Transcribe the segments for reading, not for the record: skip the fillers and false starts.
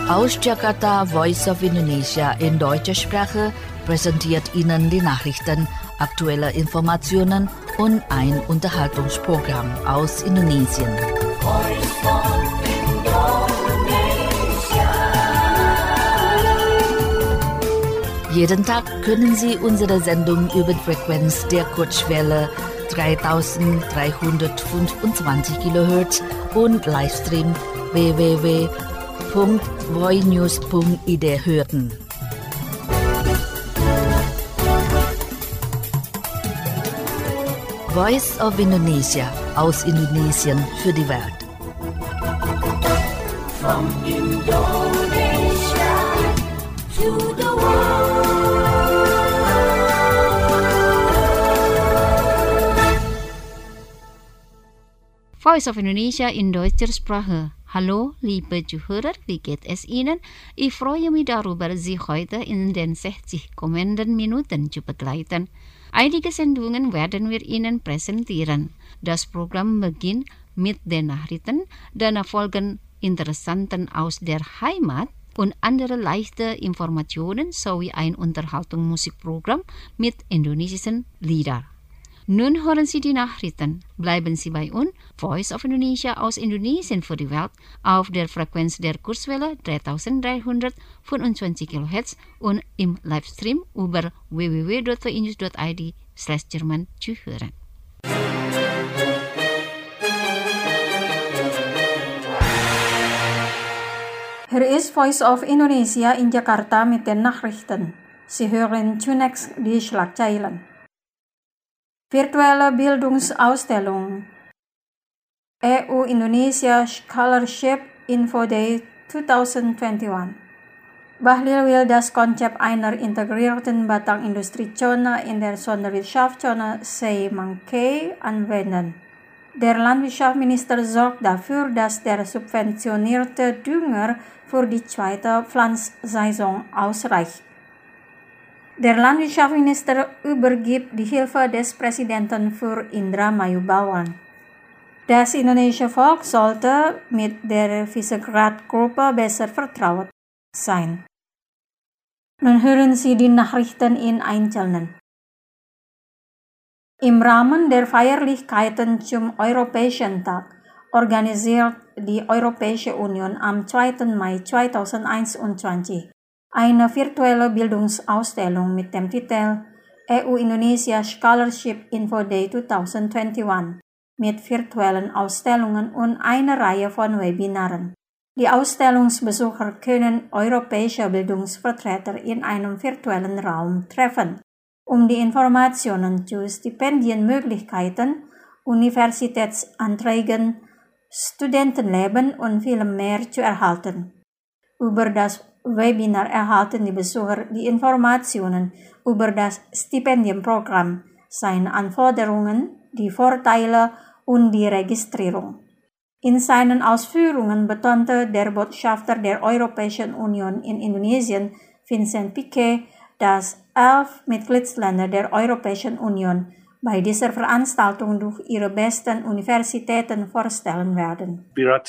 Aus Jakarta, Voice of Indonesia in deutscher Sprache präsentiert Ihnen die Nachrichten, aktuelle Informationen und ein Unterhaltungsprogramm aus Indonesien. Jeden Tag können Sie unsere Sendung über die Frequenz der Kurzwelle 3325 kHz und Livestream www.voinews.id hören. Voice of Indonesia aus Indonesien für die Welt. From Indonesia to the world. Voice of Indonesia in deutscher Sprache. Hallo, liebe Zuhörer, wie geht es Ihnen? Ich freue mich darüber, Sie heute in den 60 kommenden Minuten zu begleiten. Einige Sendungen werden wir Ihnen präsentieren. Das Programm beginnt mit den Nachrichten, dann folgen Interessanten aus der Heimat und andere leichte Informationen sowie ein Unterhaltungsmusikprogramm mit indonesischen Liedern. Nun hören Sie die Nachrichten. Bleiben Sie bei uns, Voice of Indonesia aus Indonesien für die Welt, auf der Frequenz der Kurzwelle 3325 kHz und im Livestream über www.voinews.id/Jerman zu hören. Hier ist Voice of Indonesia in Jakarta mit den Nachrichten. Sie hören zunächst die Schlagzeilen. Virtuelle Bildungsausstellung. EU-Indonesia Scholarship Info Day 2021. Bahlil will das Konzept einer integrierten Batang-Industriezone in der Sonderwirtschaftszone Seemangkei anwenden. Der Landwirtschaftsminister sorgt dafür, dass der subventionierte Dünger für die zweite Pflanzsaison ausreicht. Der Landwirtschaftsminister übergibt die Hilfe des Präsidenten für Indramayu Bauern. Das indonesische Volk sollte mit der Visegrad-Gruppe besser vertraut sein. Nun hören Sie die Nachrichten in Einzelnen. Im Rahmen der Feierlichkeiten zum Europäischen Tag organisiert die Europäische Union am 2. Mai 2021 eine virtuelle Bildungsausstellung mit dem Titel EU-Indonesia Scholarship Info Day 2021 mit virtuellen Ausstellungen und einer Reihe von Webinaren. Die Ausstellungsbesucher können europäische Bildungsvertreter in einem virtuellen Raum treffen, um die Informationen zu Stipendienmöglichkeiten, Universitätsanträgen, Studentenleben und viel mehr zu erhalten. Über das Webinar erhalten die Besucher die Informationen über das Stipendienprogramm, seine Anforderungen, die Vorteile und die Registrierung. In seinen Ausführungen betonte der Botschafter der Europäischen Union in Indonesien, Vincent Piquet, dass 11 Mitgliedsländer der Europäischen Union bei dieser Veranstaltung durch ihre besten Universitäten vorstellen werden.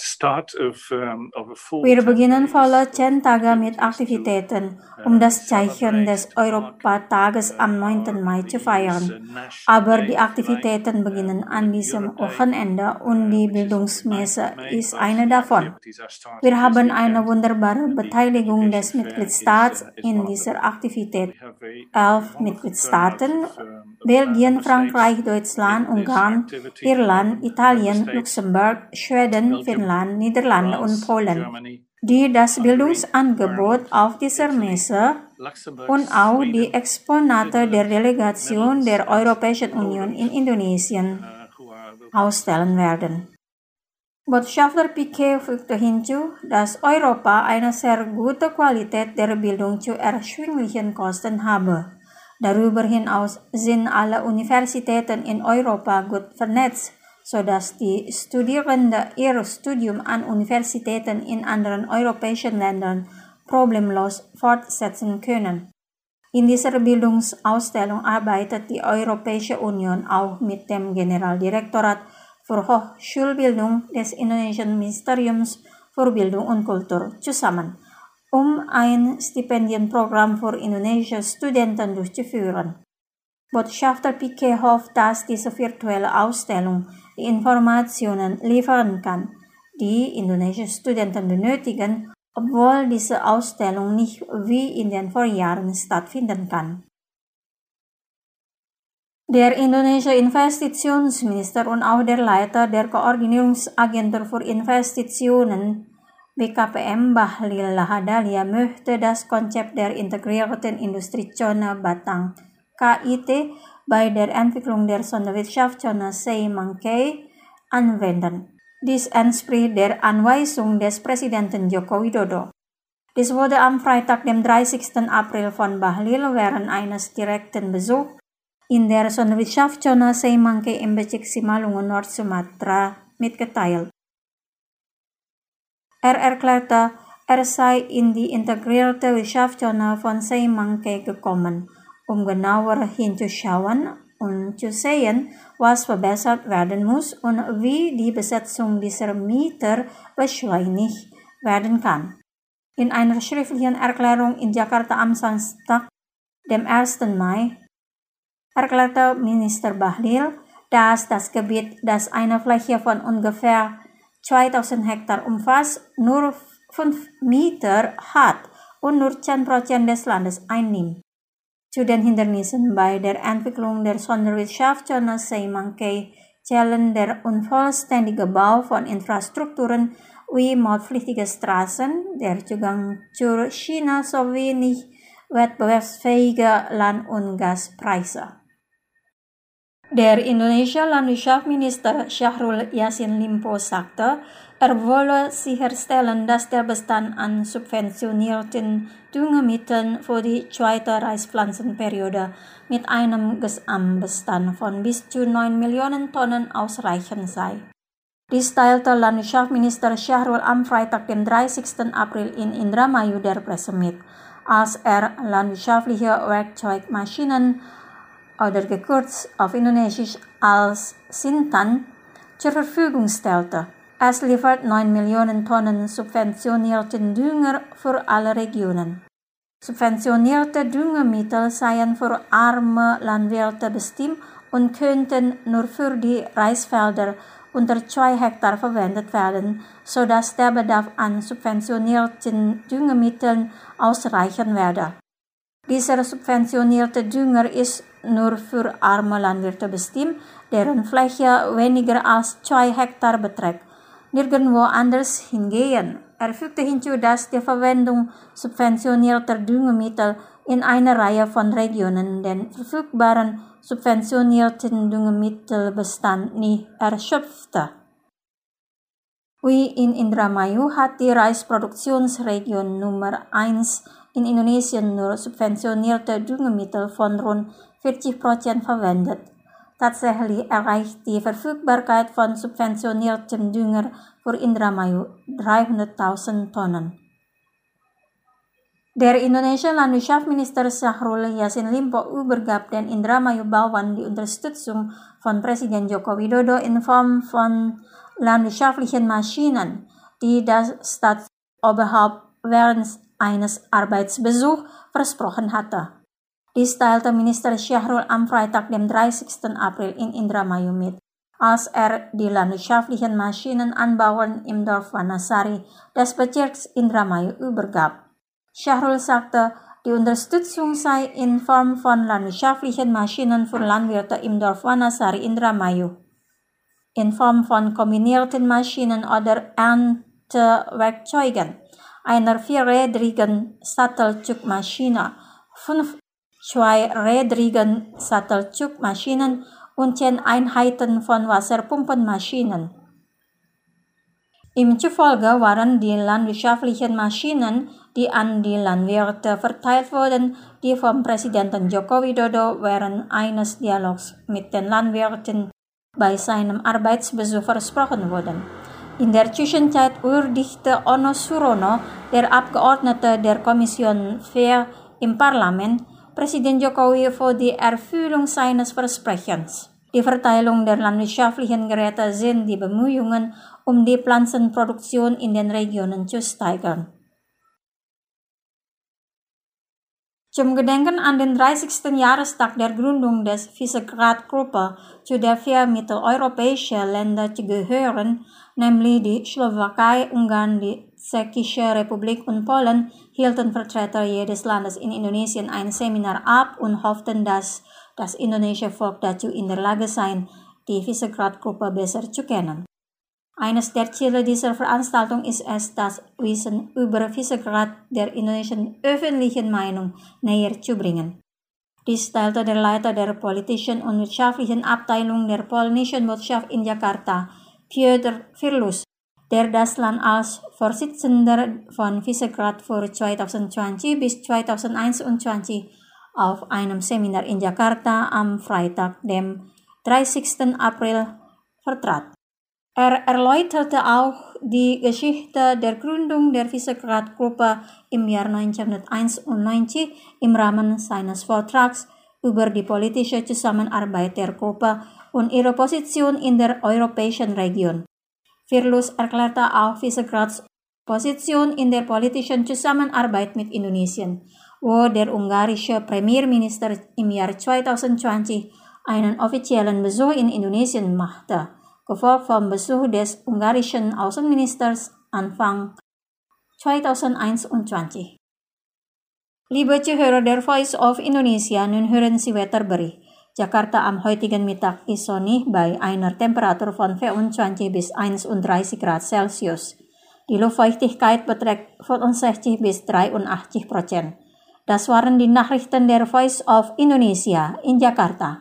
Wir beginnen volle 10 Tage mit Aktivitäten, um das Zeichen des Europatages am 9. Mai zu feiern. Aber die Aktivitäten beginnen an diesem Wochenende und die Bildungsmesse ist eine davon. Wir haben eine wunderbare Beteiligung des Mitgliedstaats in dieser Aktivität. 11 Mitgliedstaaten, Belgien, Frankreich, Deutschland, Ungarn, Irland, Italien, Luxemburg, Schweden, Finnland, Niederlande und Polen, die das Bildungsangebot auf dieser Messe und auch die Exponate der Delegation der Europäischen Union in Indonesien ausstellen werden. Botschafter Piquet fügte hinzu, dass Europa eine sehr gute Qualität der Bildung zu erschwinglichen Kosten habe. Darüber hinaus sind alle Universitäten in Europa gut vernetzt, sodass die Studierenden ihr Studium an Universitäten in anderen europäischen Ländern problemlos fortsetzen können. In dieser Bildungsausstellung arbeitet die Europäische Union auch mit dem Generaldirektorat für Hochschulbildung des indonesischen Ministeriums für Bildung und Kultur zusammen, ein Stipendienprogramm für indonesische Studenten durchzuführen. Botschafter Piqué hofft, dass diese virtuelle Ausstellung die Informationen liefern kann, die indonesische Studenten benötigen, obwohl diese Ausstellung nicht wie in den Vorjahren stattfinden kann. Der indonesische Investitionsminister und auch der Leiter der Koordinierungsagentur für Investitionen BKPM Bahlil Lahadalia möchte das Konzept der integrierten Industriezone Batang KIT bei der Entwicklung der Sonderwirtschaftszone Seimangkei anwenden. Dies entspricht der Anweisung des Präsidenten Joko Widodo. Dies wurde am Freitag, dem 30. April von Bahlil während eines direkten Besuchs in der Sonderwirtschaftszone Seimangkei im Bezirk Simalungun, Nord-Sumatra mitgeteilt. Er erklärte, er sei in die integrierte Wirtschaftszone von Seimangkei gekommen, um genauer hinzuschauen und zu sehen, was verbessert werden muss und wie die Besetzung dieser Mieter beschleunigt werden kann. In einer schriftlichen Erklärung in Jakarta am Samstag, dem 1. Mai, erklärte Minister Bahlil, dass das Gebiet, das eine Fläche von ungefähr 2000 Hektar umfasst, nur 5 Meter hat und nur 10% des Landes einnimmt. Zu den Hindernissen bei der Entwicklung der Sonderwirtschaftszone Seimangkei zählen der unvollständige Bau von Infrastrukturen wie mautpflichtige Straßen, der Zugang zur China sowie nicht wettbewerbsfähige Land- und Gaspreise. Der indonesische Landwirtschaftsminister Syahrul Yassin Limpo sagte, er wolle sicherstellen, dass der Bestand an subventionierten Düngemitteln für die zweite Reispflanzenperiode mit einem Gesamtbestand von bis zu 9 Millionen Tonnen ausreichend sei. Dies teilte Landwirtschaftsminister Syahrul am Freitag, dem 30. April in Indramayu der Presse mit, als er landwirtschaftliche Werkzeugmaschinen oder gekürzt auf Indonesisch als Sintan zur Verfügung stellte. Es liefert 9 Millionen Tonnen subventionierten Dünger für alle Regionen. Subventionierte Düngemittel seien für arme Landwirte bestimmt und könnten nur für die Reisfelder unter 2 Hektar verwendet werden, sodass der Bedarf an subventionierten Düngemitteln ausreichen werde. Dieser subventionierte Dünger ist nur für arme Landwirte bestimmt, deren Fläche weniger als 2 Hektar beträgt, nirgendwo anders hingehen. Er fügte hinzu, dass die Verwendung subventionierter Düngemittel in einer Reihe von Regionen den verfügbaren subventionierten Düngemittelbestand nicht erschöpfte. Wie in Indramayu hat die Reisproduktionsregion Nummer 1 in Indonesien nur subventionierte Düngemittel von rund 40% verwendet. Tatsächlich erreicht die Verfügbarkeit von subventioniertem Dünger für Indramayu 300.000 Tonnen. Der indonesische Landwirtschaftsminister Syahrul Yassin Limpo übergab den Indramayu-Bauern die Unterstützung von Präsident Joko Widodo in Form von landwirtschaftlichen Maschinen, die das Staatsoberhaupt während eines Arbeitsbesuchs versprochen hatte. Dies teilte Minister Syahrul am Freitag, dem 30. April in Indramayu mit, als er die landwirtschaftlichen Maschinenanbauern im Dorf Wanasari des Bezirks Indramayu übergab. Syahrul sagte, die Unterstützung sei in Form von landwirtschaftlichen Maschinen für Landwirte im Dorf Wanasari Indramayu, in Form von kombinierten Maschinen oder Erntewerkzeugen, einer 4-rädrigen Sattelzugmaschine, 5 2-rädrigen Sattelzugmaschinen und 10 Einheiten von Wasserpumpenmaschinen. Ihm zufolge waren die landwirtschaftlichen Maschinen, die an die Landwirte verteilt wurden, die vom Präsidenten Joko Widodo während eines Dialogs mit den Landwirten bei seinem Arbeitsbesuch versprochen wurden. In der Zwischenzeit würdigte Ono Surono, der Abgeordnete der Kommission Fair im Parlament, Präsident Jokowi für die Erfüllung seines Versprechens. Die Verteilung der landwirtschaftlichen Geräte sind die Bemühungen, um die Pflanzenproduktion in den Regionen zu steigern. Zum Gedenken an den 30. Jahrestag der Gründung des Visegrad-Gruppe, zu der 4 mitteleuropäische Länder gehören, nämlich die Slowakei, Ungarn, die Tschechische Republik und Polen, hielten Vertreter jedes Landes in Indonesien ein Seminar ab und hofften, dass das indonesische Volk dazu in der Lage sei, die Visegrad-Gruppe besser zu kennen. Eines der Ziele dieser Veranstaltung ist es, das Wissen über Visegrad der indonesischen öffentlichen Meinung näher zu bringen. Dies teilte der Leiter der politischen und wirtschaftlichen Abteilung der polnischen Botschaft in Jakarta, Piotr Firlus, der das Land als Vorsitzender von Visegrad für 2020 bis 2021 auf einem Seminar in Jakarta am Freitag, dem 30. April, vertrat. Er erläuterte auch die Geschichte der Gründung der Visegrad-Gruppe im Jahr 1991 im Rahmen seines Vortrags über die politische Zusammenarbeit der Gruppe und ihre Position in der europäischen Region. Firlus erklärte auch Visegrads Position in der politischen Zusammenarbeit mit Indonesien, wo der ungarische Premierminister im Jahr 2020 einen offiziellen Besuch in Indonesien machte, gefolgt vom Besuch des ungarischen Außenministers Anfang 2021. Liebe Zuhörer der Voice of Indonesia, nun hören Sie Wetterbericht. Jakarta am heutigen Mittag ist sonnig bei einer Temperatur von 24 bis 31 Grad Celsius. Die Luftfeuchtigkeit beträgt 65 bis 83%. Das waren die Nachrichten der Voice of Indonesia in Jakarta.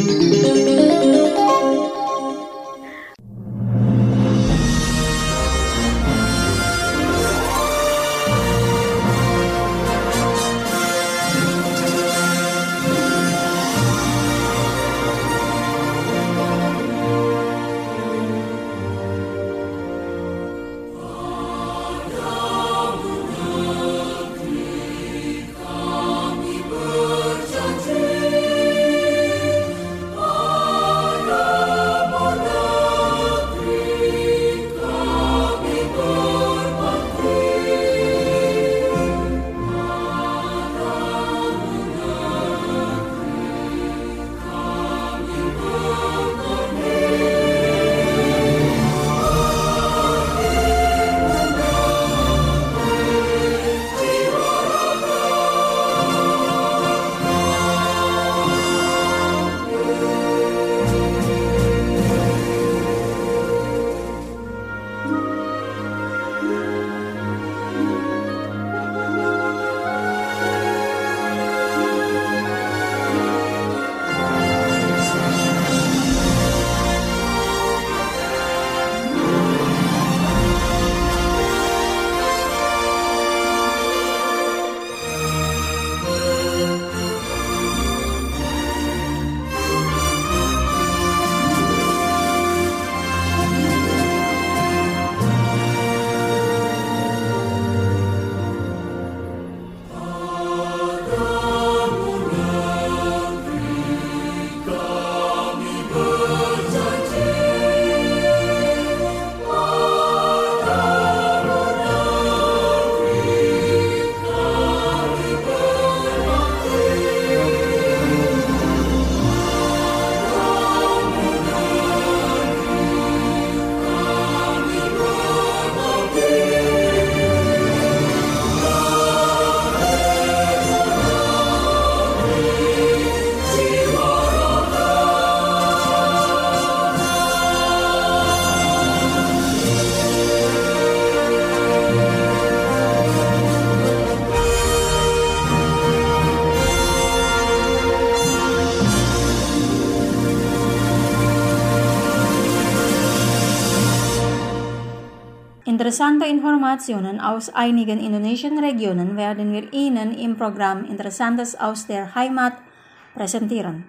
Interessante Informationen aus einigen indonesischen Regionen werden wir Ihnen im Programm Interessantes aus der Heimat präsentieren.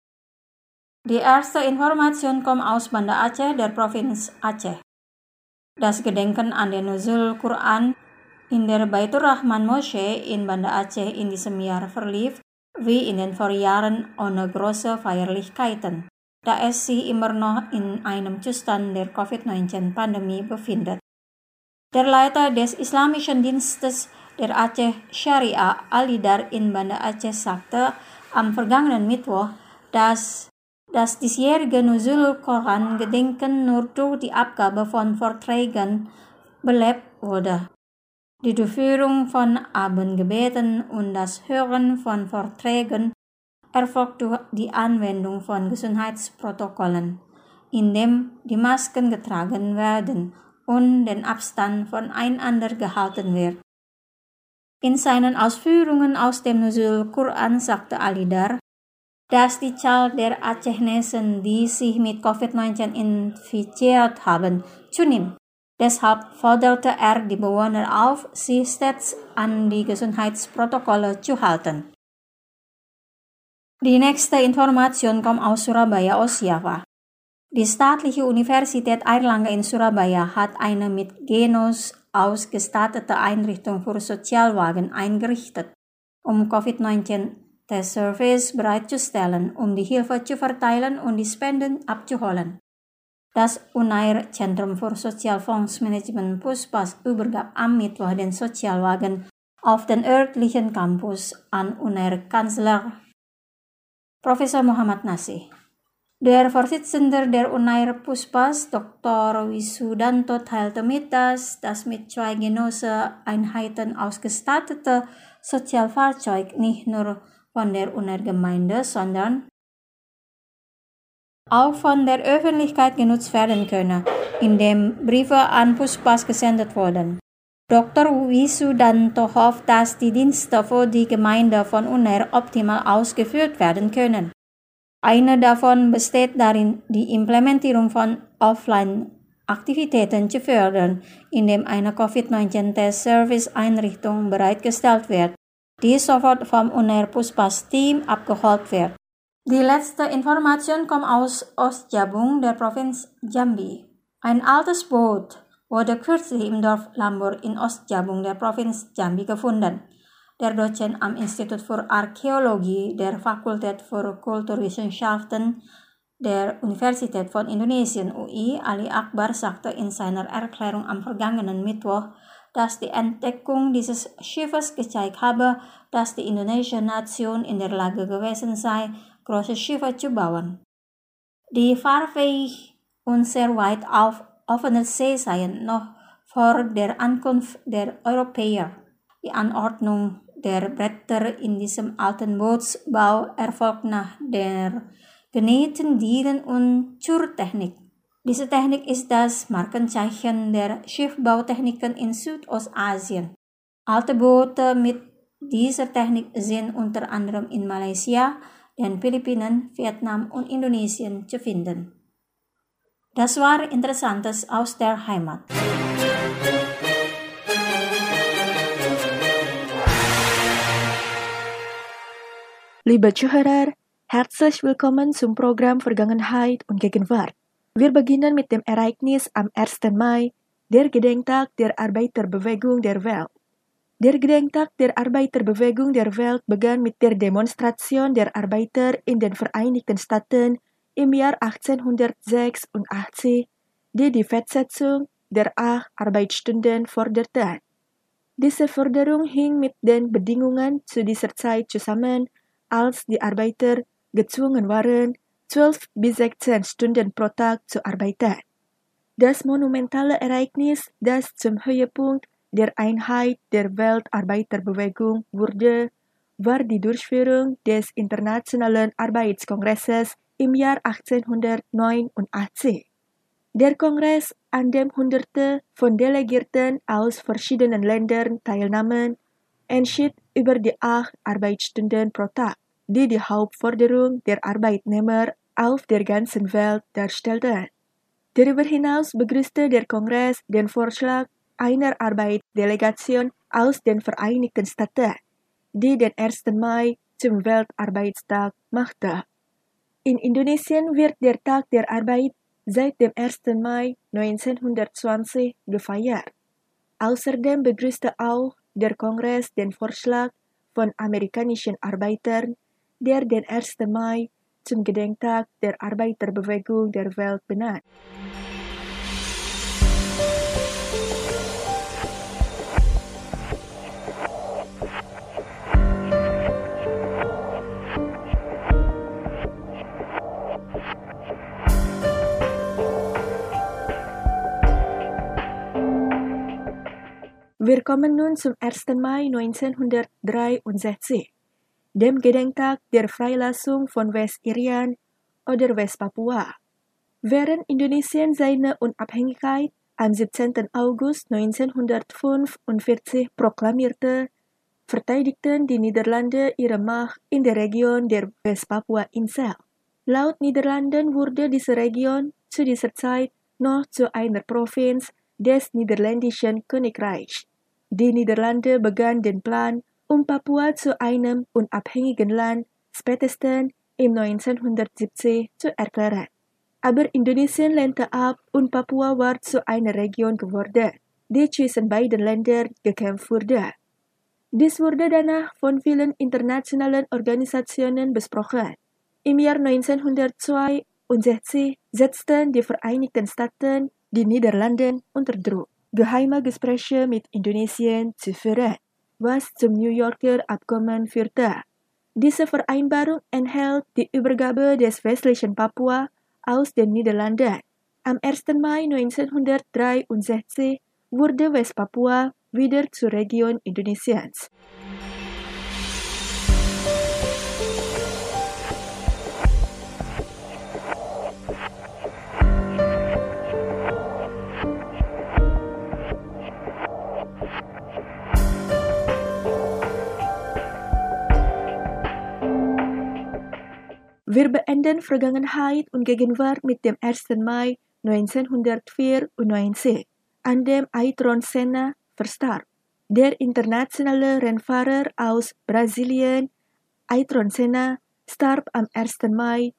Die erste Information kommt aus Banda Aceh, der Provinz Aceh. Das Gedenken an den Nuzul Quran in der Baitur Rahman Moschee in Banda Aceh in diesem Jahr verlief, wie in den Vorjahren, ohne große Feierlichkeiten, da es sich immer noch in einem Zustand der Covid-19-Pandemie befindet. Der Leiter des Islamischen Dienstes der Aceh Syariah Alidar in Banda Aceh sagte am vergangenen Mittwoch, dass das diesjährige Nuzul Koran Gedenken nur durch die Abgabe von Vorträgen belebt wurde. Die Durchführung von Abendgebeten und das Hören von Vorträgen erfolgt durch die Anwendung von Gesundheitsprotokollen, indem die Masken getragen werden und den Abstand voneinander gehalten wird. In seinen Ausführungen aus dem Nuzul Quran sagte Alidar, dass die Zahl der Acehnessen, die sich mit Covid-19 infiziert haben, zunimmt. Deshalb forderte er die Bewohner auf, sich stets an die Gesundheitsprotokolle zu halten. Die nächste Information kommt aus Surabaya, aus Java. Die Staatliche Universität Airlangga in Surabaya hat eine mit Genos ausgestattete Einrichtung für Sozialwagen eingerichtet, um Covid-19-Testservice bereitzustellen, um die Hilfe zu verteilen und die Spenden abzuholen. Das Unair Zentrum für Sozialfondsmanagement Puspas übergab am Mittwoch den Sozialwagen auf den örtlichen Campus an Unair-Kanzler Professor Muhammad Nasih. Der Vorsitzende der Unair Puspas, Dr. Wisudanto, teilte mit, dass das mit 2 Genose-Einheiten ausgestattete Sozialfahrzeug nicht nur von der Unair-Gemeinde, sondern auch von der Öffentlichkeit genutzt werden könne, indem Briefe an Puspas gesendet wurden. Dr. Wisudanto hofft, dass die Dienste für die Gemeinde von Unair optimal ausgeführt werden können. Eine davon besteht darin, die Implementierung von Offline-Aktivitäten zu fördern, indem eine Covid-19-Test-Service-Einrichtung bereitgestellt wird, die sofort vom Unair Puspas-Team abgeholt wird. Die letzte Information kommt aus Ostjabung der Provinz Jambi. Ein altes Boot wurde kürzlich im Dorf Lambur in Ostjabung der Provinz Jambi gefunden. Der Dozent am Institut für Archäologie der Fakultät für Kulturwissenschaften der Universität von Indonesien UI, Ali Akbar, sagte in seiner Erklärung am vergangenen Mittwoch, dass die Entdeckung dieses Schiffes gezeigt habe, dass die indonesische Nation in der Lage gewesen sei, große Schiffe zu bauen, die fahrfähig und sehr weit auf offener See seien, noch vor der Ankunft der Europäer. Die Anordnung der Bretter in diesem alten Bootsbau erfolgt nach der genähten Dielen- und Zurtechnik. Diese Technik ist das Markenzeichen der Schiffbautechniken in Südostasien. Alte Boote mit dieser Technik sind unter anderem in Malaysia, den Philippinen, Vietnam und Indonesien zu finden. Das war Interessantes aus der Heimat. Liebe Zuhörer, herzlich willkommen zum Programm Vergangenheit und Gegenwart. Wir beginnen mit dem Ereignis am 1. Mai, der Gedenktag der Arbeiterbewegung der Welt. Der Gedenktag der Arbeiterbewegung der Welt begann mit der Demonstration der Arbeiter in den Vereinigten Staaten im Jahr 1886, die die Festsetzung der 8 Arbeitsstunden forderten. Diese Forderung hing mit den Bedingungen zu dieser Zeit zusammen, als die Arbeiter gezwungen waren, 12 bis 16 Stunden pro Tag zu arbeiten. Das monumentale Ereignis, das zum Höhepunkt der Einheit der Weltarbeiterbewegung wurde, war die Durchführung des Internationalen Arbeitskongresses im Jahr 1889. Der Kongress, an dem Hunderte von Delegierten aus verschiedenen Ländern teilnahmen, entschied über die 8 Arbeitsstunden pro Tag, die die Hauptforderung der Arbeitnehmer auf der ganzen Welt darstellten. Darüber hinaus begrüßte der Kongress den Vorschlag einer Arbeitsdelegation aus den Vereinigten Staaten, die den 1. Mai zum Weltarbeitstag machte. In Indonesien wird der Tag der Arbeit seit dem 1. Mai 1920 gefeiert. Außerdem begrüßte auch der Kongress den Vorschlag von amerikanischen Arbeitern, der den 1. Mai zum Gedenktag der Arbeiterbewegung der Welt benannt. Wir kommen nun zum 1. Mai 1963, dem Gedenktag der Freilassung von West-Irian oder West-Papua. Während Indonesien seine Unabhängigkeit am 17. August 1945 proklamierte, verteidigten die Niederlande ihre Macht in der Region der West-Papua-Insel. Laut Niederlanden wurde diese Region zu dieser Zeit noch zu einer Provinz des Niederländischen Königreichs. Die Niederlande begannen den Plan, Papua zu einem unabhängigen Land spätestens im 1970 zu erklären. Aber Indonesien lehnte ab und Papua war zu einer Region geworden, die zwischen beiden Ländern gekämpft wurde. Dies wurde danach von vielen internationalen Organisationen besprochen. Im Jahr 1962 setzten die Vereinigten Staaten die Niederlande unter Druck, geheime Gespräche mit Indonesien zu führen, was zum New Yorker Abkommen führte. Diese Vereinbarung enthält die Übergabe des westlichen Papua aus den Niederlanden. Am 1. Mai 1963 wurde West-Papua wieder zur Region Indonesiens. Wir beenden Vergangenheit und Gegenwart mit dem 1. Mai 1994, an dem Ayrton Senna verstarb. Der internationale Rennfahrer aus Brasilien, Ayrton Senna, starb am 1. Mai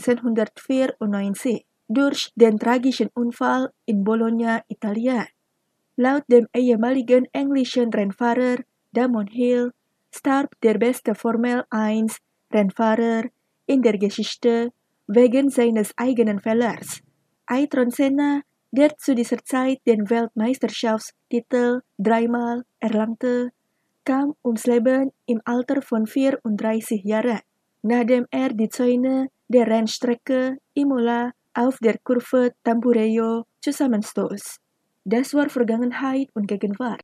1994 durch den tragischen Unfall in Bologna, Italien. Laut dem ehemaligen englischen Rennfahrer Damon Hill starb der beste Formel-1-Rennfahrer in der Geschichte wegen seines eigenen Fehlers. Ayrton Senna, der zu dieser Zeit den Weltmeisterschaftstitel dreimal erlangte, kam ums Leben im Alter von 34 Jahren, nachdem er die Zäune der Rennstrecke Imola auf der Kurve Tamburejo zusammenstoß. Das war Vergangenheit und Gegenwart.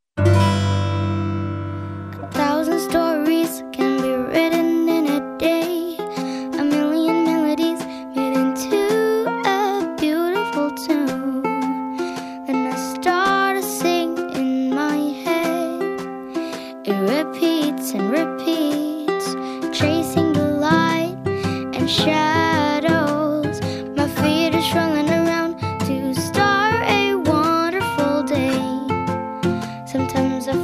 1,000 stories can be written in a day. 1,000,000 melodies made into a beautiful tune. Then I start to sing in my head. It repeats and repeats, chasing the light and shadows. My feet are strolling around to start a wonderful day. Sometimes I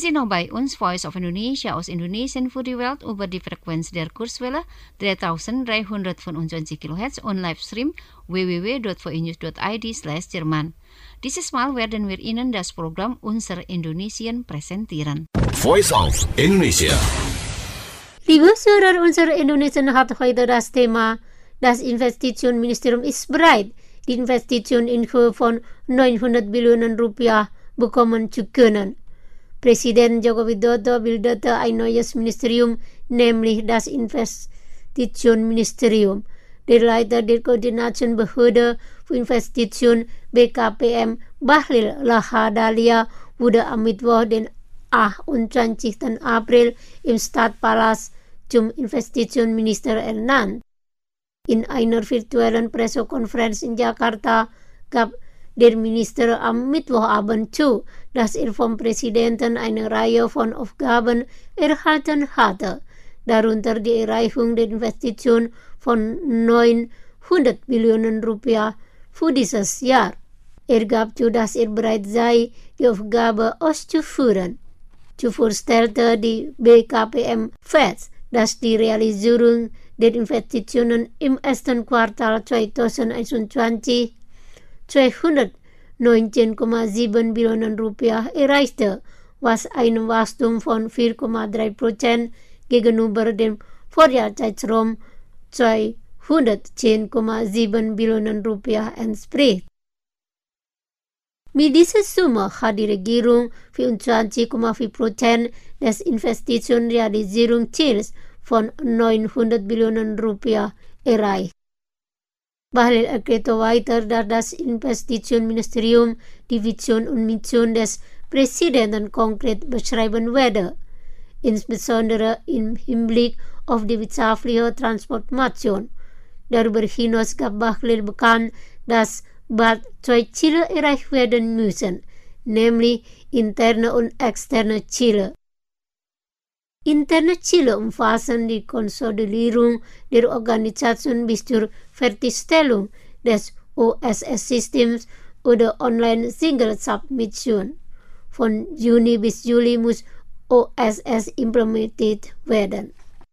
Sie noch bei uns Voice of Indonesia aus Indonesien für die Welt über die Frequenz der Kurzwelle 3325 kHz und Livestream www.voinews.id/Jerman. Dieses Mal werden wir Ihnen das Programm Unser Indonesien präsentieren. Voice of Indonesia. Liebe Hörer, unser Indonesien hat heute das Thema: Das Investitionsministerium ist bereit, die Investition in Höhe von 900 Billionen Rupiah bekommen zu können. Presiden Joko Widodo bildete ein neues Ministerium, nämlich das Investitionsministerium. Der Leiter der Koordinationsbehörde für Investition BKPM, Bahlil Lahadalia, wurde am Mittwoch, den 28. April, im Stadtpalast zum Investitionsminister ernannt. In einer virtuellen Pressekonferenz in Jakarta gab der Minister am Mittwochabend zu, dass er vom Präsidenten eine Reihe von Aufgaben erhalten hatte, darunter die Erreichung der Investition von 900 Billionen Rupiah für dieses Jahr. Er gab zu, dass er bereit sei, die Aufgabe auszuführen. Zuvor stellte die BKPM fest, dass die Realisierung der Investitionen im ersten Quartal 2021 219,7 Billionen Rupiah erreichte, was ein Wachstum von 4,3% gegenüber dem Vorjahreszeitraum 210,7 Billionen Rupiah entspricht. Mit dieser Summe hat die Regierung 24,4% des Investitionsrealisierungsziels von 900 Billionen Rupiah erreicht. Bahlil erklärte weiter, dass das Investitionsministerium die Vision und Mission des Präsidenten konkret beschreiben werde, insbesondere im Hinblick auf die wirtschaftliche Transformation. Darüber hinaus gab Bahlil bekannt, dass bald 2 Ziele erreicht werden müssen, nämlich interne und externe Ziele. Interne Ziele umfassen die Konsolidierung der Organisation bis zur Fertigstellung des OSS-Systems oder Online-Single-Submission. Von Juni bis Juli muss OSS implementiert werden.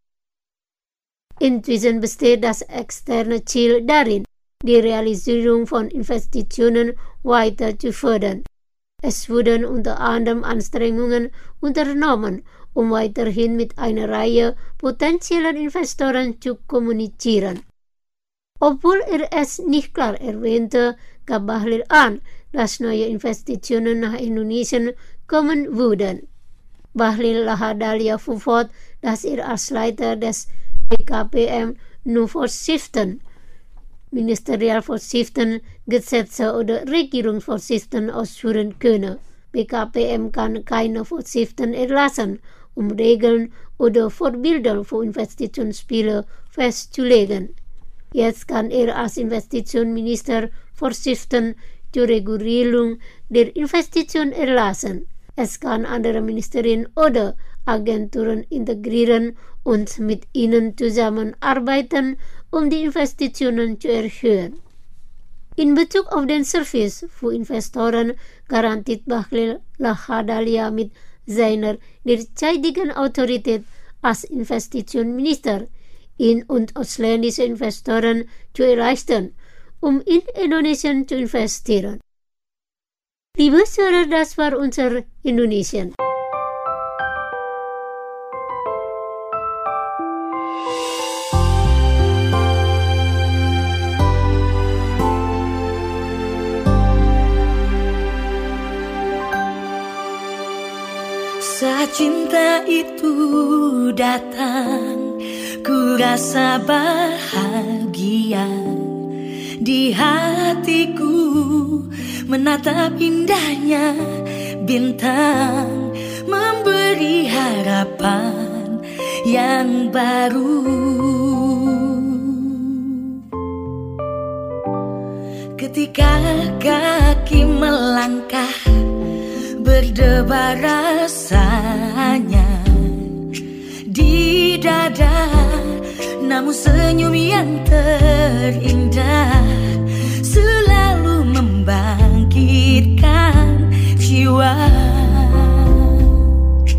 Inzwischen besteht das externe Ziel darin, die Realisierung von Investitionen weiter zu fördern. Es wurden unter anderem Anstrengungen unternommen, um weiterhin mit einer Reihe potenzieller Investoren zu kommunizieren. Obwohl er es nicht klar erwähnte, gab Bahlil an, dass neue Investitionen nach Indonesien kommen würden. Bahlil Lahadalia fuhr fort, dass er als Leiter des BKPM nur Vorschriften, Ministerialvorschriften, Gesetze oder Regierungsvorschriften ausführen könne. BKPM kann keine Vorschriften erlassen, um Regeln oder Vorbilder für Investitionsspiele festzulegen. Jetzt kann er als Investitionsminister Vorschriften zur Regulierung der Investition erlassen. Es kann andere Ministerien oder Agenturen integrieren und mit ihnen zusammenarbeiten, um die Investitionen zu erhöhen. In Bezug auf den Service für Investoren garantiert Bahlil Lahadalia mit seiner derzeitigen Autorität als Investitionsminister, in- und ausländische Investoren zu erleichtern, um in Indonesien zu investieren. Liebe Hörer, das war unser Indonesien. Saat cinta itu datang, ku rasa bahagia di hatiku, menatap indahnya bintang, memberi harapan yang baru. Ketika kaki melangkah, berdebar rasanya di dada, namun senyum yang terindah selalu membangkitkan jiwa.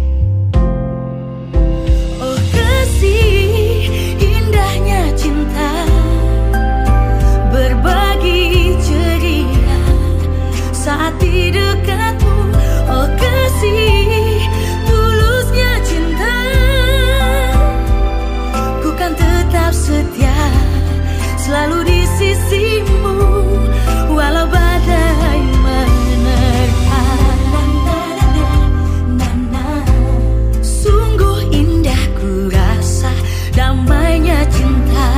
tetap setia, selalu di sisimu, walau badai menerpa. Sungguh indah ku rasa damainya cinta.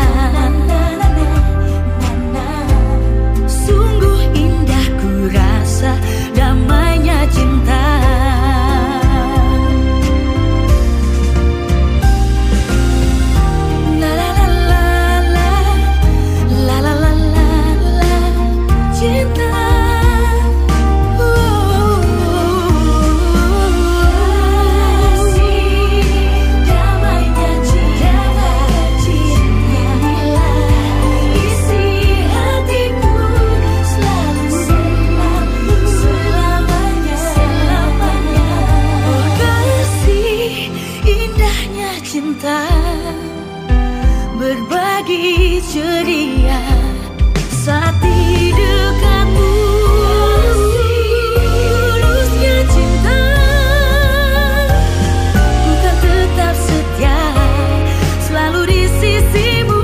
Sungguh indah ku rasa damainya cinta. La la la la la, la la la la la, cinta. Damainya cinta, isi hatiku selalu selamanya. Oh kasih, indahnya cinta, berbagi ceria saat di dekatmu. Tulusnya cinta, ku kan tetap setia, selalu di sisimu.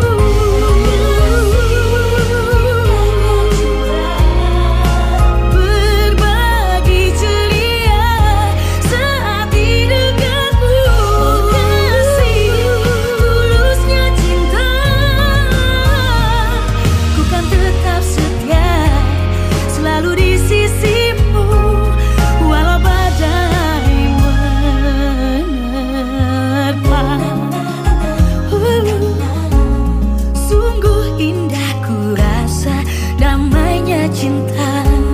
Berbagi ceria saat di dekatmu. Oh kasih, tulusnya cinta, ku kan tetap setia, selalu di sisimu, walau badai menerpa. Sungguh indah ku rasa damainya cinta.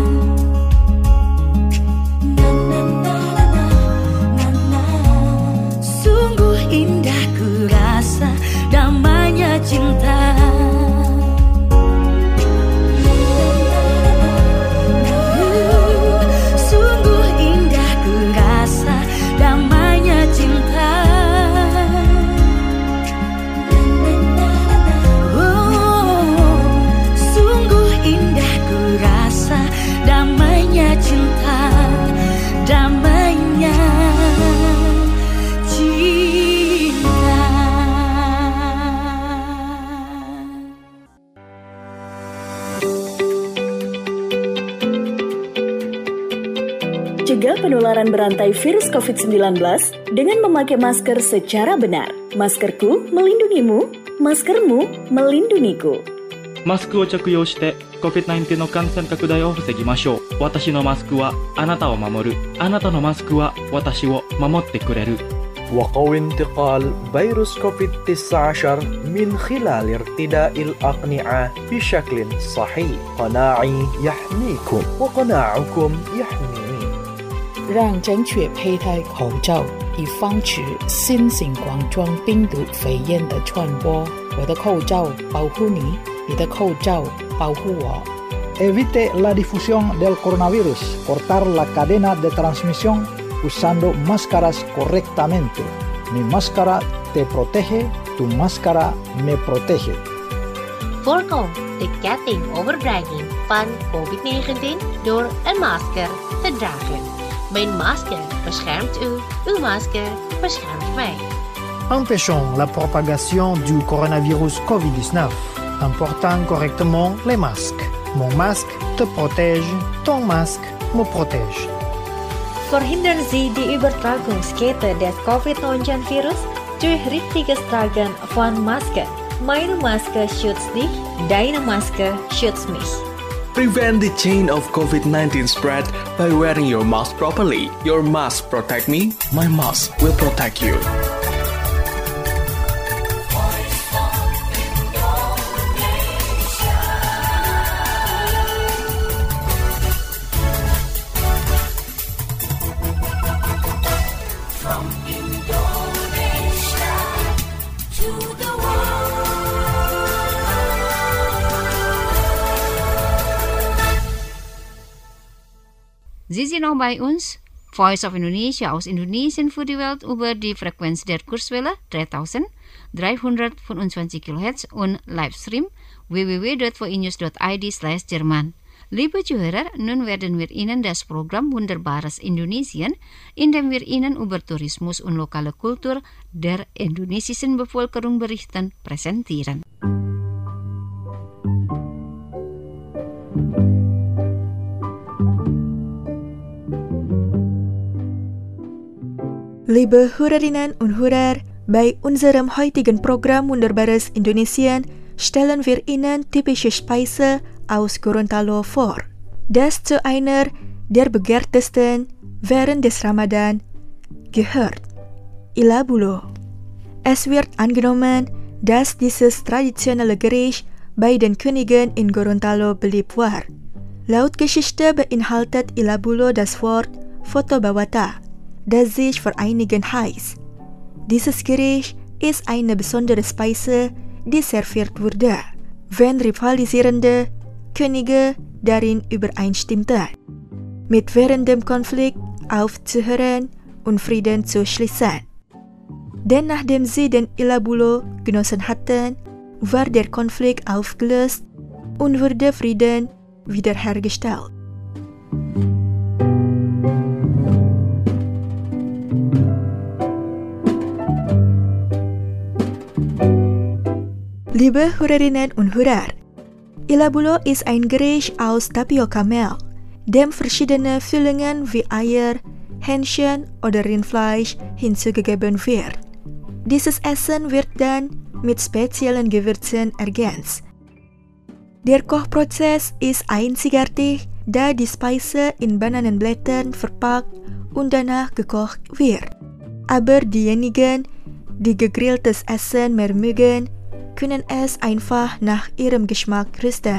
Sungguh indah ku rasa damainya cinta. Sungguh indah ku rasa damainya cinta. Oh, sungguh indah ku rasa damainya cinta. Damainya cinta. Cegah penularan berantai virus COVID-19 dengan memakai masker secara benar. Maskerku melindungimu, maskermu melindungiku. マスクを着用して COVID-19 の感染拡大を防ぎましょう。私のマスクはあなたを守る。あなたのマスクは私を守ってくれる。 وقوي انتقال فيروس كوفيد-19 من خلال ارتداء الأقنعة بشكل صحيح. قناعي يحميكم وقناعكم يحميني. 让正确佩戴口罩，以防止新型冠状病毒肺炎的传播。我的口罩保护你，你的口罩保护我。 Evite la difusión del coronavirus. Cortar la cadena de transmisión usando máscaras correctamente. Mi máscara te protege, tu máscara me protege. Voorkom de ketting overdraging van COVID-19 door een masker te dragen. Mijn masker beschermt u, uw masker beschermt mij. Empêchons la propagation du coronavirus COVID-19 en portant correctement les masques. Mon masque te protège, ton masque me protège. Verhindern Sie die Übertragungskette des Covid-19-Virus durch richtiges Tragen von Maske. Meine Maske schützt dich, deine Maske schützt mich. Prevent the chain of COVID-19 spread by wearing your mask properly. Your mask protect me, my mask will protect you. Sie sind noch bei uns. Voice of Indonesia aus Indonesien für die Welt über die Frequenz der Kurzwelle 3325 kHz und Livestream www.voinews.id/Jerman. Liebe Zuhörer, nun werden wir Ihnen das Programm Wunderbares Indonesien, in dem wir Ihnen über Tourismus und lokale Kultur der indonesischen Bevölkerung berichten, präsentieren. Liebe Hörerinnen und Hörer, bei unserem heutigen Programm Wunderbares Indonesien stellen wir Ihnen typische Speise aus Gorontalo vor, das zu einer der begehrtesten während des Ramadan gehört, Ilabulo. Es wird angenommen, dass dieses traditionelle Gericht bei den Königen in Gorontalo beliebt war. Laut Geschichte beinhaltet Ilabulo das Wort Fotobawata, das sich vereinigen heißt. Dieses Gericht ist eine besondere Speise, die serviert wurde, wenn rivalisierende Könige darin übereinstimmten, mit während dem Konflikt aufzuhören und Frieden zu schließen. Denn nachdem sie den Ilabulo genossen hatten, war der Konflikt aufgelöst und wurde Frieden wiederhergestellt. Liebe Hörerinnen und Hörer, Ilabulo ist ein Gericht aus Tapioca-Mehl, dem verschiedene Füllungen wie Eier, Hähnchen oder Rindfleisch hinzugegeben wird. Dieses Essen wird dann mit speziellen Gewürzen ergänzt. Der Kochprozess ist einzigartig, da die Speise in Bananenblättern verpackt und danach gekocht wird. Aber diejenigen, die gegrilltes Essen mehr mögen, können es einfach nach ihrem Geschmack rösten.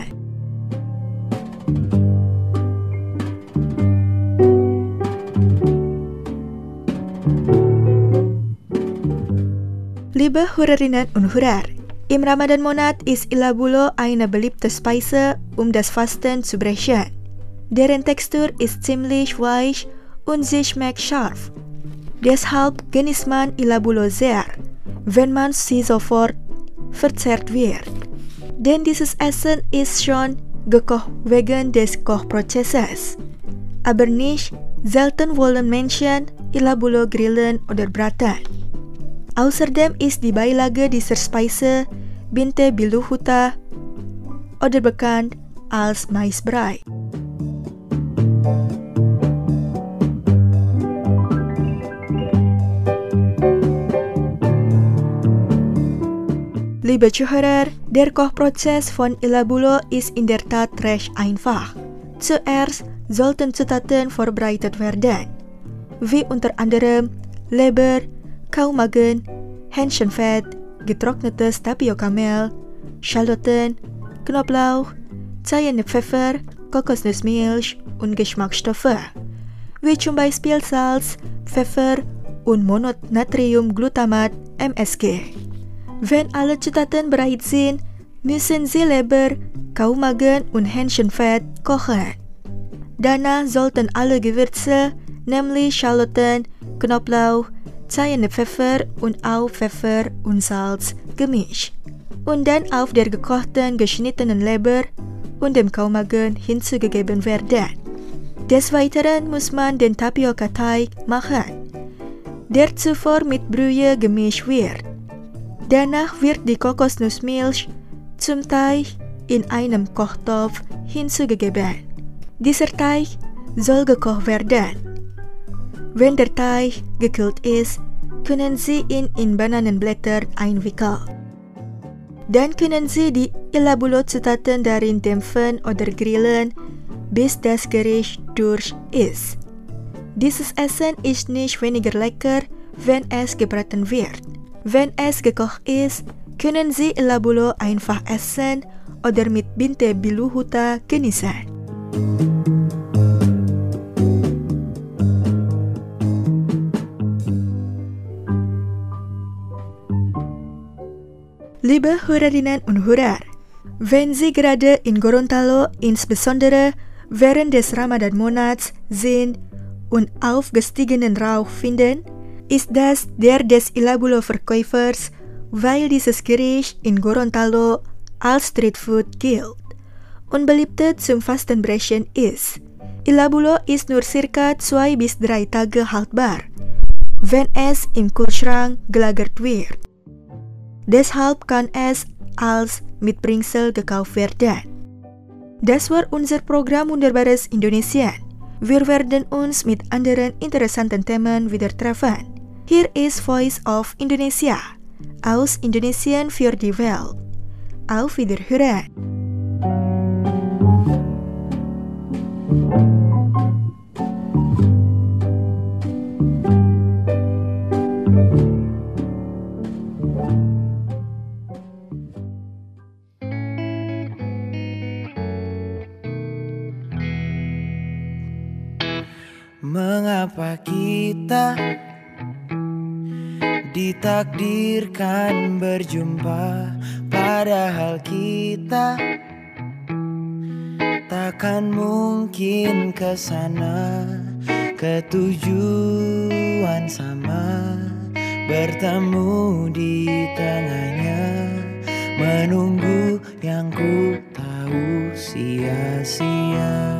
Liebe Hörerinnen und Hörer, im Ramadan-Monat ist Ilabulo eine beliebte Speise, um das Fasten zu brechen. Deren Textur ist ziemlich weich und sie schmeckt scharf. Deshalb genießt man Ilabulo sehr, wenn man sie sofort verzehrt wird. Denn dieses Essen ist schon gekocht wegen des Kochprozesses. Aber nicht selten wollen Menschen Ilabulo grillen oder braten. Außerdem ist die Beilage dieser Speise Binte Biluhuta oder bekannt als Maisbrei. Liebe Zuhörer, der Kochprozess von Ilabulo ist in der Tat recht einfach. Zuerst sollten Zutaten vorbereitet werden, wie unter anderem Leber, Kaumagen, Hähnchenfett, getrocknetes Tapioca-Mehl, Schalotten, Knoblauch, cayenne Pfeffer, Kokosnussmilch und Geschmacksstoffe, wie zum Beispiel Salz, Pfeffer und Mononatriumglutamat (MSG). Wenn alle Zutaten bereit sind, müssen Sie Leber, Kaumagen und Hähnchenfett kochen. Danach sollten alle Gewürze, nämlich Schalotten, Knoblauch, cayenne Pfeffer und auch Pfeffer und Salz gemischt und dann auf der gekochten geschnittenen Leber und dem Kaumagen hinzugegeben werden. Des Weiteren muss man den Tapioca-Teig machen, der zuvor mit Brühe gemischt wird. Danach wird die Kokosnussmilch zum Teig in einem Kochtopf hinzugegeben. Dieser Teig soll gekocht werden. Wenn der Teig gekühlt ist, können Sie ihn in Bananenblätter einwickeln. Dann können Sie die Ilabulo-Zutaten darin dämpfen oder grillen, bis das Gericht durch ist. Dieses Essen ist nicht weniger lecker, wenn es gebraten wird. Wenn es gekocht ist, können Sie Ilabulo einfach essen oder mit Binte Biluhuta genießen. Liebe Hörerinnen und Hörer, wenn Sie gerade in Gorontalo insbesondere während des Ramadan-Monats sind und aufgestiegenen Rauch finden, ist das der des Ilabulo-Verkäufers, weil dieses Gericht in Gorontalo als Streetfood gilt Unbeliebte zum Fastenbrechen ist. Ilabulo ist nur circa 2 bis 3 Tage haltbar, wenn es im Kühlschrank gelagert wird. Deshalb kann es als Mitbringsel gekauft werden. Das war unser Programm Wunderbares Indonesien. Wir werden uns mit anderen interessanten Themen wieder treffen. Hier ist Voice of Indonesia, aus Indonesien für die Welt. Auf Wiederhören. Mengapa kita ditakdirkan berjumpa, padahal kita takkan mungkin ke sana, ke tujuan sama, bertemu di tengahnya, menunggu yang ku tahu sia-sia.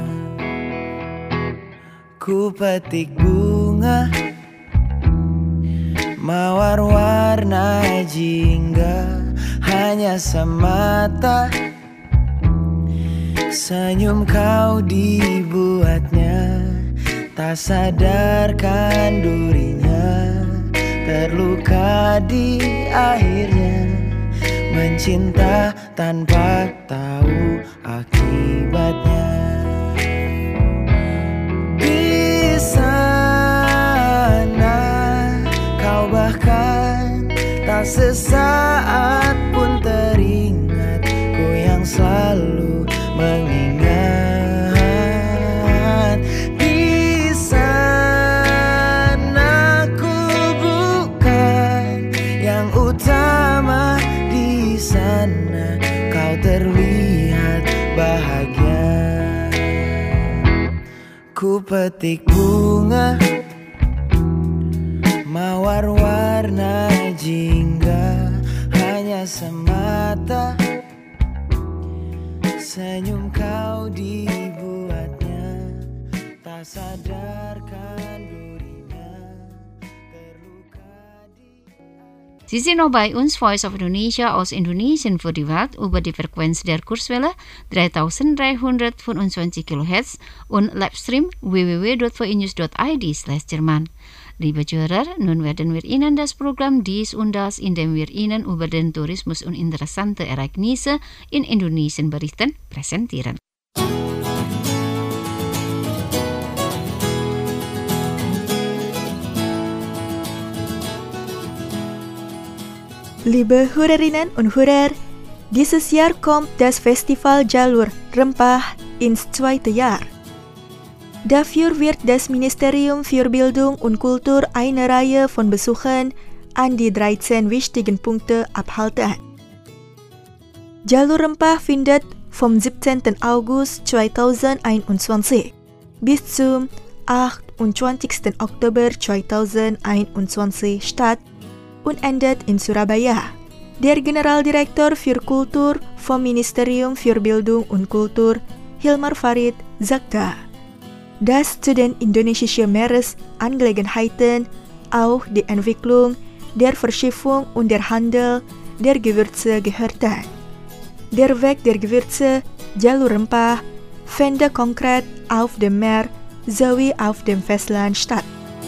Ku petik bunga mawar warna jingga, hanya semata senyum kau dibuatnya, tak sadarkan durinya, terluka di akhirnya, mencinta tanpa tahu akibatnya. Di sana kau bahkan tak sesaat pun teringat, ku yang selalu mengingat. Di sana ku bukan yang utama, di sana kau terlihat bahagia. Ku petik bunga mawar warna jingga, hanya semata senyum kau dibuatnya, tak sadarkan durinya, terluka di. Sie sind noch bei uns, Voice of Indonesia aus Indonesien für die Welt, über die Frequenz der Kurzwelle 3325 kHz und Livestream www.voinews.id/Jerman. Liebe Zuhörer, nun werden wir Ihnen das Programm Dies und Das, in dem wir Ihnen über den Tourismus und interessante Ereignisse in Indonesien berichten, präsentieren. Liebe Hörerinnen und Hörer, dieses Jahr kommt das Festival Jalur Rempah ins 2. Jahr. Dafür wird das Ministerium für Bildung und Kultur eine Reihe von Besuchen an die 13 wichtigen Punkte abhalten. Jalur Rempah findet vom 17. August 2021 bis zum 28. Oktober 2021 statt und endet in Surabaya. Der Generaldirektor für Kultur vom Ministerium für Bildung und Kultur, Hilmar Farid, sagte, dass zu den indonesischen Meeresangelegenheiten auch die Entwicklung der Verschiffung und der Handel der Gewürze gehörten. Der Weg der Gewürze, Jalur Rempah, fände konkret auf dem Meer sowie auf dem Festland statt.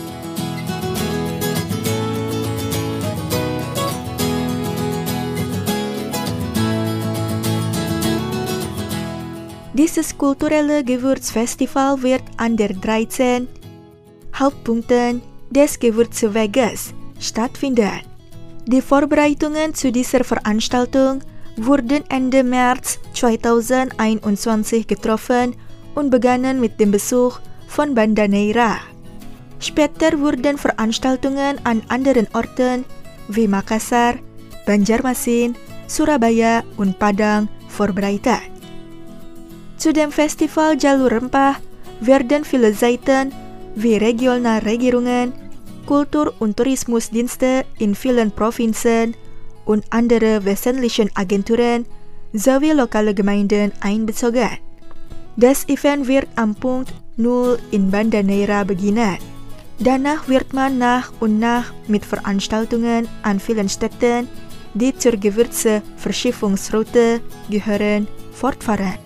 Dieses kulturelle Gewürzfestival wird an der 13 Hauptpunkten des Gewürzweges stattfinden. Die Vorbereitungen zu dieser Veranstaltung wurden Ende März 2021 getroffen und begannen mit dem Besuch von Banda Neira. Später wurden Veranstaltungen an anderen Orten wie Makassar, Banjarmasin, Surabaya und Padang vorbereitet. Zu dem Festival Jalur Rempah werden viele Seiten wie Regionalregierungen, Kultur- und Tourismusdienste in vielen Provinzen und andere wesentlichen Agenturen sowie lokale Gemeinden einbezogen. Das Event wird am Punkt 0 in Banda Neira beginnen. Danach wird man nach und nach mit Veranstaltungen an vielen Städten, die zur gewürzten Verschiffungsroute gehören, fortfahren.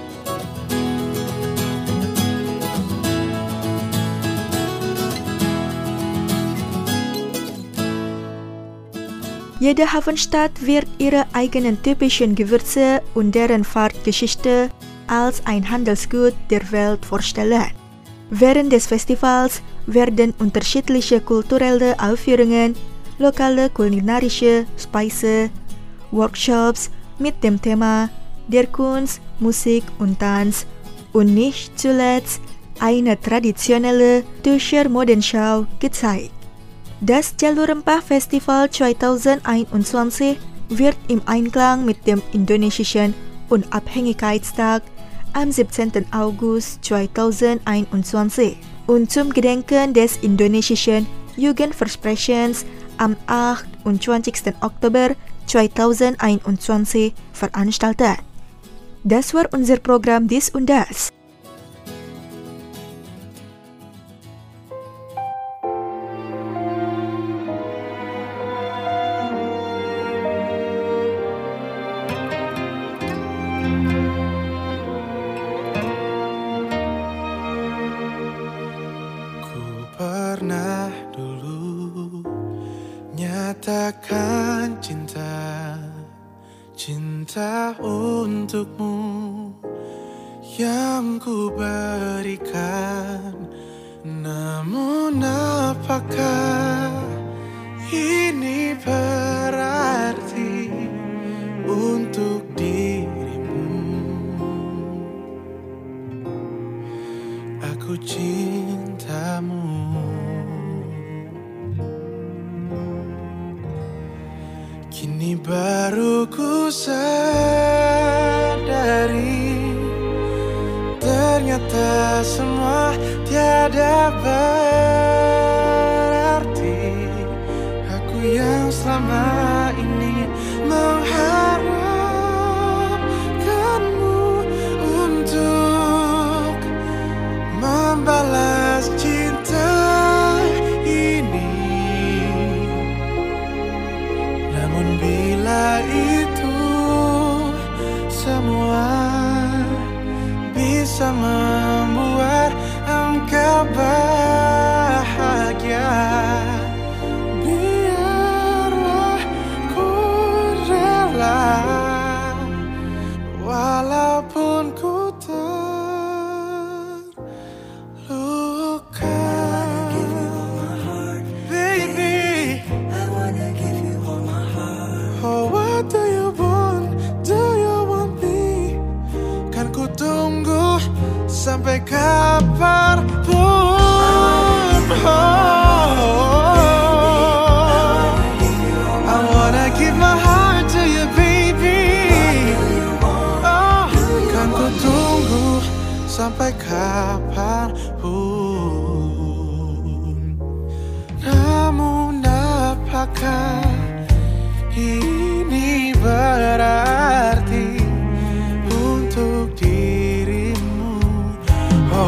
Jede Hafenstadt wird ihre eigenen typischen Gewürze und deren Fahrtgeschichte als ein Handelsgut der Welt vorstellen. Während des Festivals werden unterschiedliche kulturelle Aufführungen, lokale kulinarische Speise, Workshops mit dem Thema der Kunst, Musik und Tanz und nicht zuletzt eine traditionelle Tüchermodenschau gezeigt. Das Jalur Rempah Festival 2021 wird im Einklang mit dem indonesischen Unabhängigkeitstag am 17. August 2021 und zum Gedenken des indonesischen Jugendversprechens am 28. Oktober 2021 veranstaltet. Das war unser Programm Dies und Das. Pernah dulu nyatakan cinta untukmu yang ku berikan. Namun apakah ini berarti untuk dirimu? Aku cintamu. Kini baru ku sadari, ternyata semua tiada berarti. Aku yang selama ini mengharapkanmu untuk membalas cinta ini. Namun bila itu semua bisa membuat engkau bahagia, biarlah ku rela, walaupun ku terluka. Baby, I wanna give you all my heart. Oh, what do you want? Do you want me? Kan ku tunggu sampai kapanpun. I wanna give my heart to you, baby. Oh, kan ku tunggu sampai kapanpun. Namun apakah ini berarti untuk dirimu? Oh,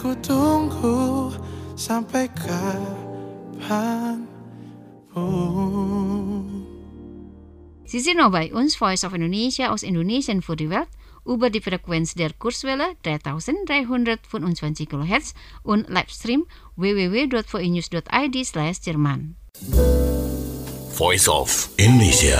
ku tunggu sampai kapanpun. Sie sind noch bei uns, Voice of Indonesia aus Indonesien für die Welt, über die Frequenz der Kurzwelle 3325 kHz und Livestream www.voinews.id/Jerman. Voice of Indonesia.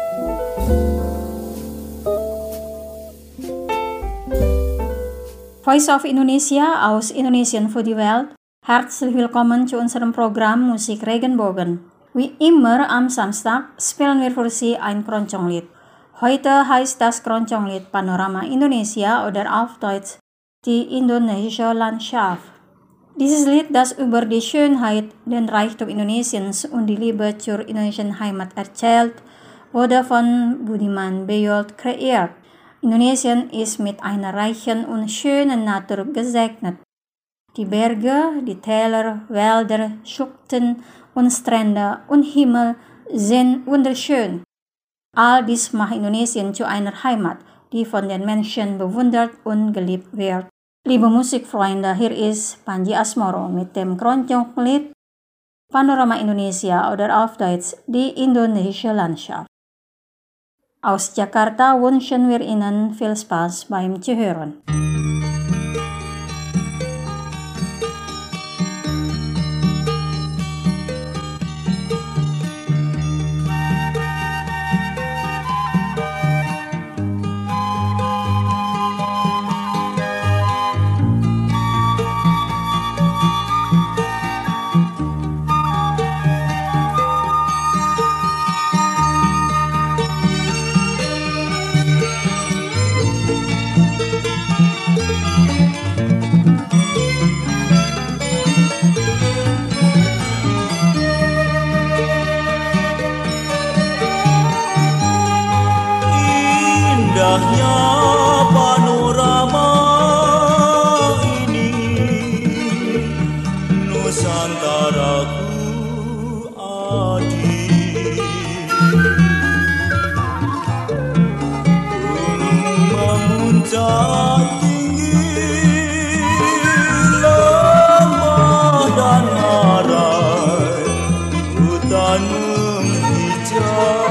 Voice of Indonesia aus Indonesien für die Welt. Herzlich willkommen zu unserem Programm Musik Regenbogen. Wie immer am Samstag spielen wir für Sie ein Kronchonglied. Heute heißt das Kronchonglied Panorama Indonesia oder auf Deutsch die indonesische Landschaft. Dieses Lied, das über die Schönheit, den Reichtum Indonesiens und die Liebe zur indonesischen Heimat erzählt, wurde von Budiman Bejold kreiert. Indonesien ist mit einer reichen und schönen Natur gesegnet. Die Berge, die Täler, Wälder, Schluchten und Strände und Himmel sind wunderschön. All dies macht Indonesien zu einer Heimat, die von den Menschen bewundert und geliebt wird. Liebe Musikfreunde, hier ist Panji Asmoro mit dem Kronchonglied Panorama Indonesia oder auf Deutsch die indonesische Landschaft. Aus Jakarta wünschen wir Ihnen viel Spaß beim Zuhören. Indahnya panorama ini, Nusantaraku adik. Gunung memuncak tinggi, lembah dan ngarai, hutan menghijau.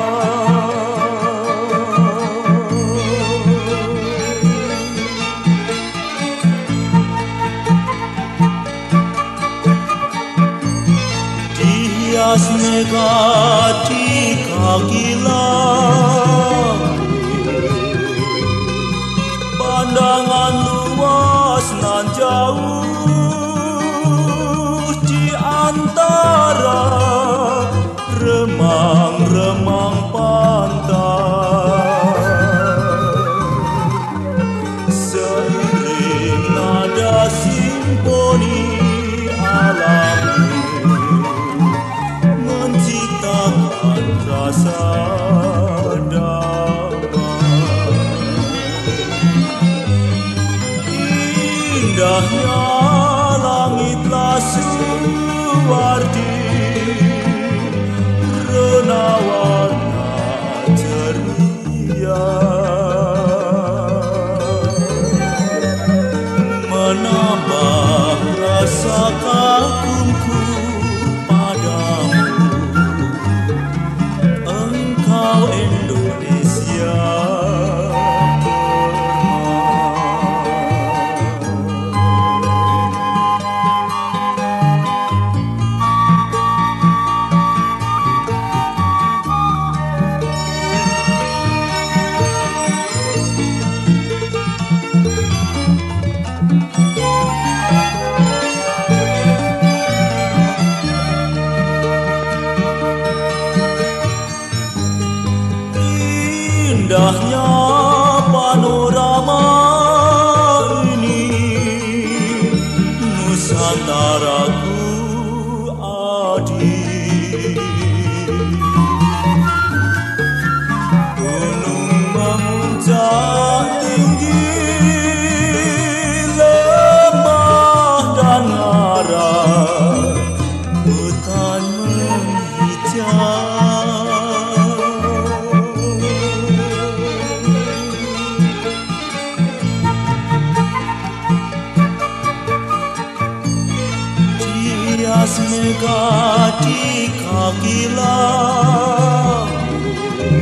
Hias mega di kaki langit, pandangan luas nan jauh di antara remang-remang pantai. Seiring nada simfoni alami menciptakan rasa damai. Indahnya langitlah suwardi, rena warna ceria, menambah rasa kagumku padamu. Engkau Indonesia permai. atas megah di kaki langit.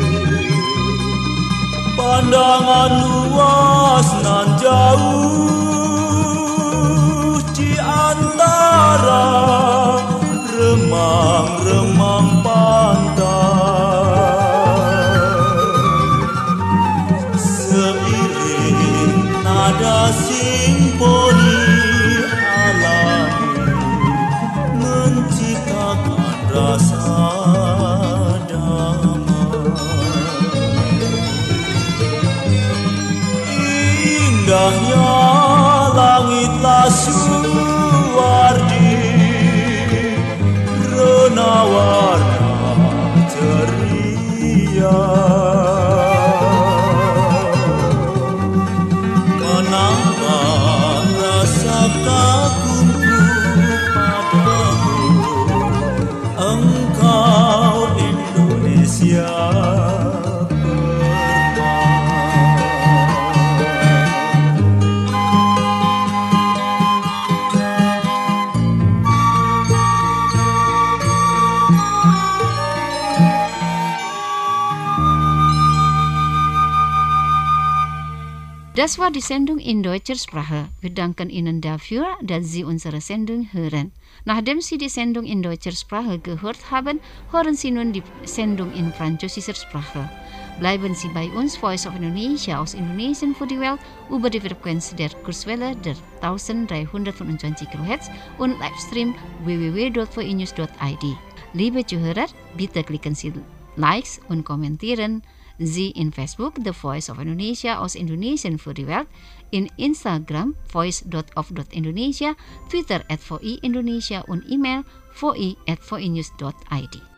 Pandangan luas nan jauh di antara remang-remang pantai. Seiring nada simponi alami menciptakan rasa damai. Indahnya langitlah suwardi, rona warna ceria. Menambah rasa kagumku padamu, engkau Indonesia. Das war die Sendung in deutscher Sprache. Wir danken Ihnen dafür, dass Sie unsere Sendung hören. Nachdem Sie die Sendung in deutscher Sprache gehört haben, hören Sie nun die Sendung in französischer Sprache. Bleiben Sie bei uns, Voice of Indonesia aus Indonesien für die Welt, über die Frequenz der Kurzwelle der 1325 kHz und Livestream www.voinews.id. Liebe Zuhörer, bitte klicken Sie Likes und kommentieren Sie in Facebook The Voice of Indonesia aus Indonesien für die Welt, in Instagram voice.of.indonesia, Twitter @voi Indonesia und E-Mail voi@voinews.id.